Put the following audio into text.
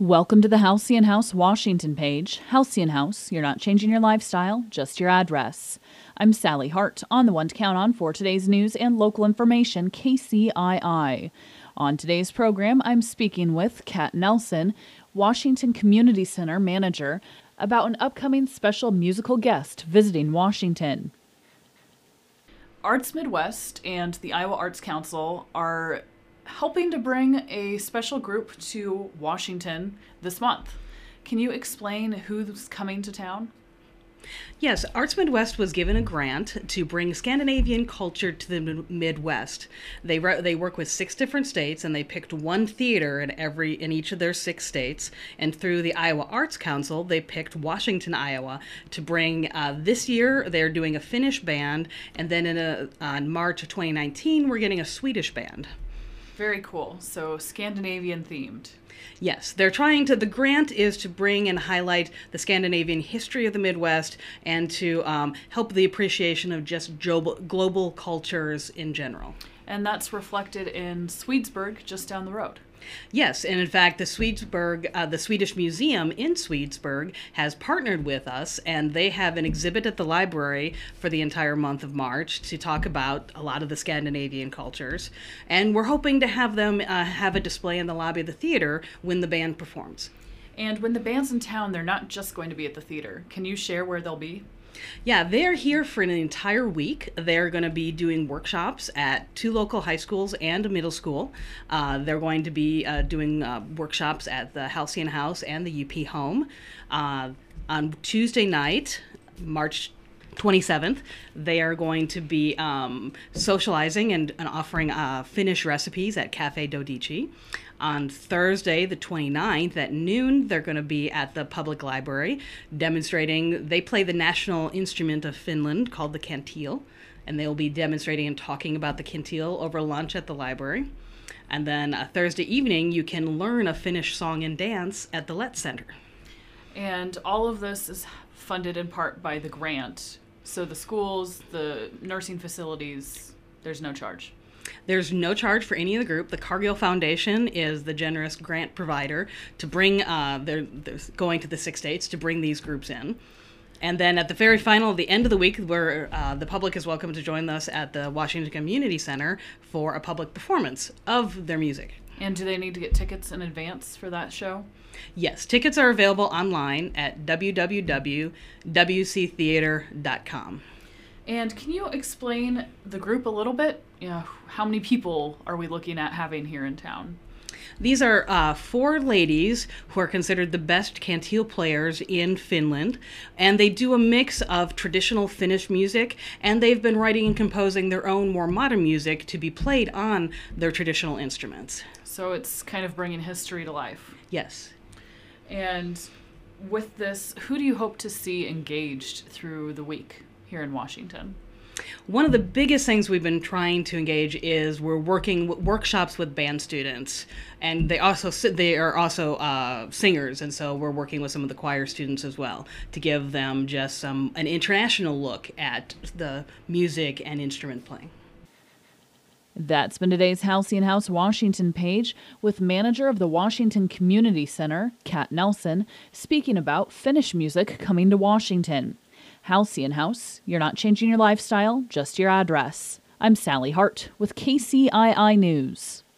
Welcome to the Halcyon House Washington page. Halcyon House, you're not changing your lifestyle, just your address. I'm Sally Hart, on the one to count on for today's news and local information, KCII. On today's program, I'm speaking with Kat Nelson, Washington Community Center manager, about an upcoming special musical guest visiting Washington. Arts Midwest and the Iowa Arts Council are helping to bring a special group to Washington this month. Can you explain who's coming to town? Yes, Arts Midwest was given a grant to bring Scandinavian culture to the Midwest. They work with 6 different states, and they picked one theater in each of their 6 states. And through the Iowa Arts Council, they picked Washington, Iowa, to bring. This year, they're doing a Finnish band, and then on March of 2019, we're getting a Swedish band. Very cool. So Scandinavian themed. Yes, the grant is to bring and highlight the Scandinavian history of the Midwest and to help the appreciation of just global cultures in general. And that's reflected in Swedesburg, just down the road. Yes, and in fact, the Swedish Museum in Swedesburg has partnered with us, and they have an exhibit at the library for the entire month of March to talk about a lot of the Scandinavian cultures. And we're hoping to have them have a display in the lobby of the theater when the band performs. And when the band's in town, they're not just going to be at the theater. Can you share where they'll be? Yeah, they're here for an entire week. They're going to be doing workshops at 2 local high schools and a middle school. They're going to be doing workshops at the Halcyon House and the UP Home. On Tuesday night, March 27th, they are going to be socializing and offering Finnish recipes at Cafe Dodici. On Thursday, the 29th at noon, they're going to be at the public library demonstrating. They play the national instrument of Finland called the kantele, and they will be demonstrating and talking about the kantele over lunch at the library. And then Thursday evening, you can learn a Finnish song and dance at the Letts Center. And all of this is funded in part by the grant. So the schools, the nursing facilities, there's no charge. There's no charge for any of the group. The Cargill Foundation is the generous grant provider to bring, they're going to the 6 states to bring these groups in. And then at the very final, the end of the week, where the public is welcome to join us at the Washington Community Center for a public performance of their music. And do they need to get tickets in advance for that show? Yes, tickets are available online at www.wctheater.com. And can you explain the group a little bit? How many people are we looking at having here in town? These are 4 ladies who are considered the best kantele players in Finland, and they do a mix of traditional Finnish music, and they've been writing and composing their own more modern music to be played on their traditional instruments. So it's kind of bringing history to life. Yes. And with this, who do you hope to see engaged through the week here in Washington? One of the biggest things we've been trying to engage is we're working workshops with band students, and they are also singers, and so we're working with some of the choir students as well to give them just an international look at the music and instrument playing. That's been today's Halcyon House Washington page with manager of the Washington Community Center, Kat Nelson, speaking about Finnish music coming to Washington. Halcyon House, you're not changing your lifestyle, just your address. I'm Sally Hart with KCII News.